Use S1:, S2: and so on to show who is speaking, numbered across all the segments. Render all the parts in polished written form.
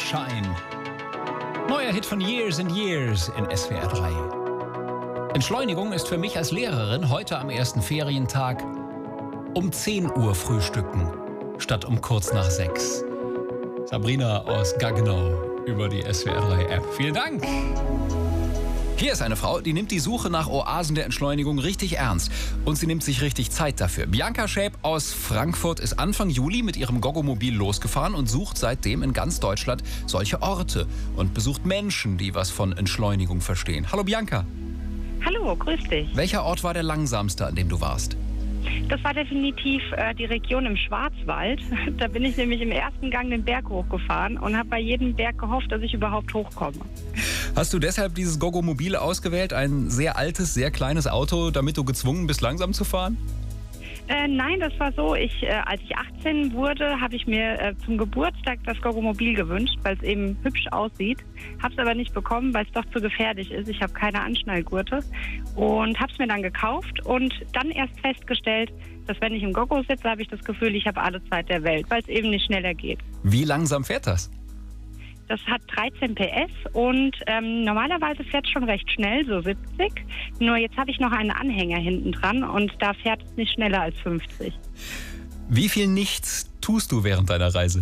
S1: Sunshine. Neuer Hit von Years and Years in SWR 3. Entschleunigung ist für mich als Lehrerin heute am ersten Ferientag um 10 Uhr frühstücken, statt um kurz nach 6. Sabrina aus Gaggenau über die SWR 3 App. Vielen Dank. Hier ist eine Frau, die nimmt die Suche nach Oasen der Entschleunigung richtig ernst. Und sie nimmt sich richtig Zeit dafür. Bianca Schäb aus Frankfurt ist Anfang Juli mit ihrem Goggomobil losgefahren und sucht seitdem in ganz Deutschland solche Orte und besucht Menschen, die was von Entschleunigung verstehen. Hallo Bianca.
S2: Hallo, grüß dich.
S1: Welcher Ort war der langsamste, an dem du warst?
S2: Das war definitiv die Region im Schwarzwald. Da bin ich nämlich im ersten Gang den Berg hochgefahren und habe bei jedem Berg gehofft, dass ich überhaupt hochkomme.
S1: Hast du deshalb dieses Goggomobil ausgewählt, ein sehr altes, sehr kleines Auto, damit du gezwungen bist, langsam zu fahren?
S2: Nein, das war so. Als ich 18 wurde, habe ich mir zum Geburtstag das Goggomobil gewünscht, weil es eben hübsch aussieht. Habe es aber nicht bekommen, weil es doch zu gefährlich ist. Ich habe keine Anschnallgurte und habe es mir dann gekauft und dann erst festgestellt, dass wenn ich im Goggo sitze, habe ich das Gefühl, ich habe alle Zeit der Welt, weil es eben nicht schneller geht.
S1: Wie langsam fährt das?
S2: Das hat 13 PS und normalerweise fährt es schon recht schnell, so 70. Nur jetzt habe ich noch einen Anhänger hinten dran und da fährt es nicht schneller als 50.
S1: Wie viel Nichts tust du während deiner Reise?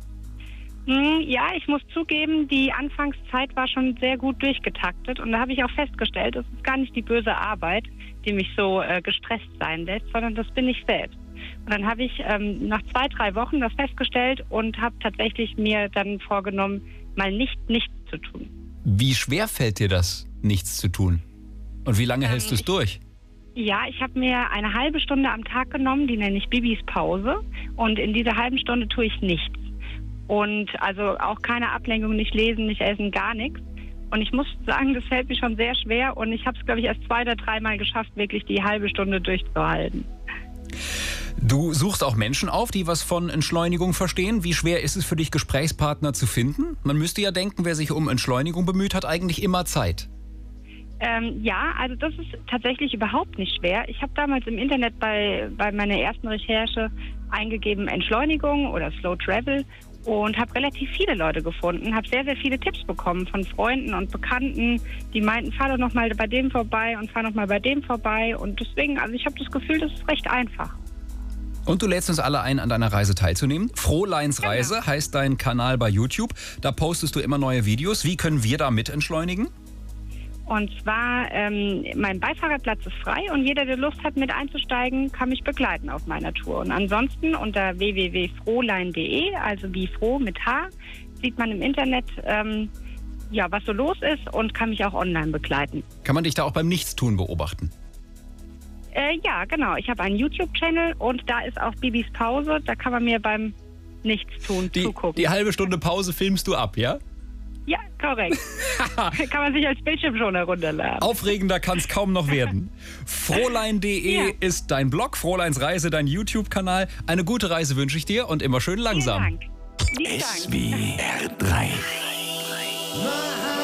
S2: Ja, ich muss zugeben, die Anfangszeit war schon sehr gut durchgetaktet und da habe ich auch festgestellt, es ist gar nicht die böse Arbeit, die mich so gestresst sein lässt, sondern das bin ich selbst. Und dann habe ich nach 2-3 Wochen das festgestellt und habe tatsächlich mir dann vorgenommen, mal nichts zu tun.
S1: Wie schwer fällt dir das, nichts zu tun? Und wie lange hältst du es durch?
S2: Ja, ich habe mir eine halbe Stunde am Tag genommen, die nenne ich Bibis Pause. Und in dieser halben Stunde tue ich nichts. Und also auch keine Ablenkung, nicht lesen, nicht essen, gar nichts. Und ich muss sagen, das fällt mir schon sehr schwer. Und ich habe es, glaube ich, erst 2 oder 3 Mal geschafft, wirklich die halbe Stunde durchzuhalten.
S1: Du suchst auch Menschen auf, die was von Entschleunigung verstehen. Wie schwer ist es für dich, Gesprächspartner zu finden? Man müsste ja denken, wer sich um Entschleunigung bemüht, hat eigentlich immer Zeit.
S2: Ja, also das ist tatsächlich überhaupt nicht schwer. Ich habe damals im Internet bei meiner ersten Recherche eingegeben Entschleunigung oder Slow Travel und habe relativ viele Leute gefunden, habe sehr, sehr viele Tipps bekommen von Freunden und Bekannten, die meinten, fahr doch noch mal bei dem vorbei und fahr noch mal bei dem vorbei. Und deswegen, also ich habe das Gefühl, das ist recht einfach.
S1: Und du lädst uns alle ein, an deiner Reise teilzunehmen. Frohleins Reise heißt dein Kanal bei YouTube. Da postest du immer neue Videos. Wie können wir da mit entschleunigen?
S2: Und zwar, mein Beifahrerplatz ist frei und jeder, der Lust hat, mit einzusteigen, kann mich begleiten auf meiner Tour. Und ansonsten unter www.frohlein.de, also wie froh mit H, sieht man im Internet, was so los ist und kann mich auch online begleiten.
S1: Kann man dich da auch beim Nichtstun beobachten?
S2: Ja, genau. Ich habe einen YouTube-Channel und da ist auch Bibis Pause. Da kann man mir beim Nichtstun zugucken.
S1: Die halbe Stunde Pause filmst du ab, ja?
S2: Ja, korrekt. Kann man sich als Bildschirmschoner herunterladen.
S1: Aufregender kann es kaum noch werden. Frohlein.de ist dein Blog, Frohleins Reise, dein YouTube-Kanal. Eine gute Reise wünsche ich dir und immer schön langsam.
S2: Vielen Dank.
S3: SWR 3